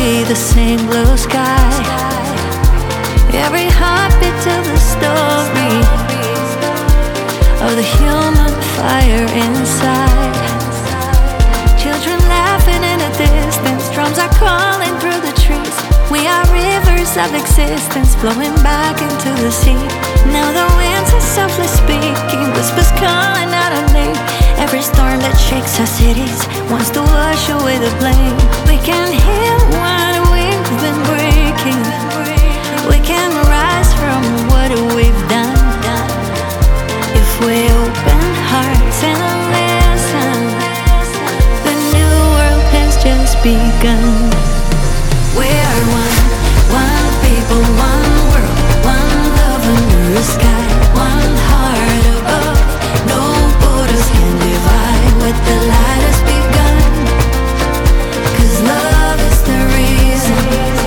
see the same blue sky. Every heartbeat tells a story of the human fire inside. Children laughing in the distance, drums are calling through the trees. We are rivers of existence flowing back into the sea. Now the winds are softly speaking, whispers calling out our name. Every storm that shakes our cities wants to wash away the blame. We can heal what we've been breaking. We can rise from what we've done. If we open hearts and listen, the new world has just begun. We are one people, one world, one love under the sky, one heart above. No borders can divide what the light has begun. 'Cause love is the reason.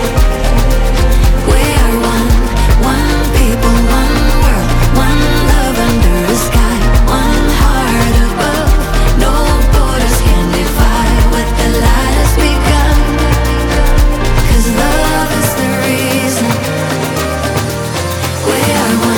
We are one people, one world, one love under the sky, one heart above. No borders can divide what the light has begun. 'Cause love is the reason. We are one.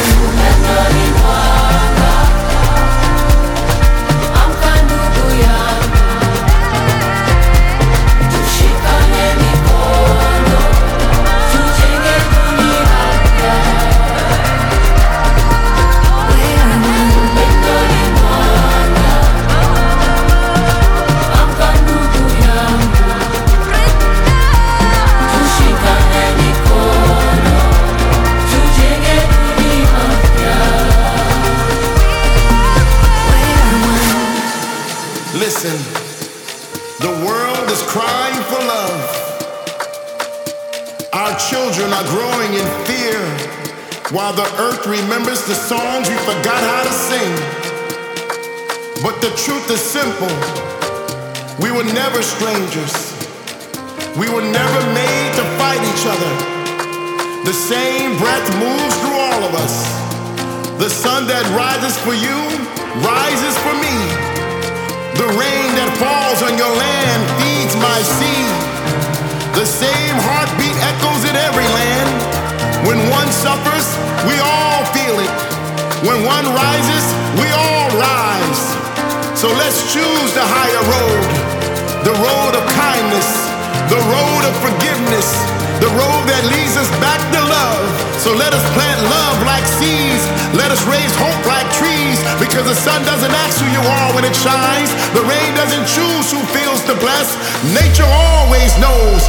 Listen, the world is crying for love. Our children are growing in fear, while the earth remembers the songs we forgot how to sing. But the truth is simple. We were never strangers. We were never made to fight each other. The same breath moves through all of us. The sun that rises for you rises for me. The rain that falls on your land feeds my seed. The same heartbeat echoes in every land. When one suffers, we all feel it. When one rises, we all rise. So let's choose the higher road, the road of kindness, the road of forgiveness, the road that leads us back to love. So let us plant love like seeds. Let us raise hope like trees. Because the sun doesn't ask who you are when it shines. The rain doesn't choose who feels to bless. Nature always knows